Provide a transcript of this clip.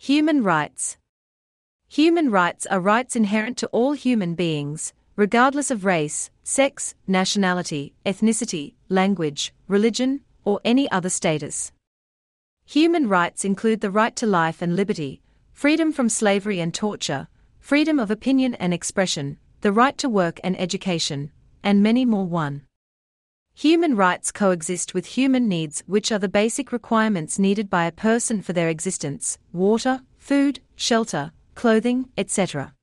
Human rights. Human rights are rights inherent to all human beings, regardless of race, sex, nationality, ethnicity, language, religion, or any other status. Human rights include the right to life and liberty, freedom from slavery and torture, freedom of opinion and expression, the right to work and education, and many more. 1. Human rights coexist with human needs, which are the basic requirements needed by a person for their existence: water, food, shelter, clothing, etc.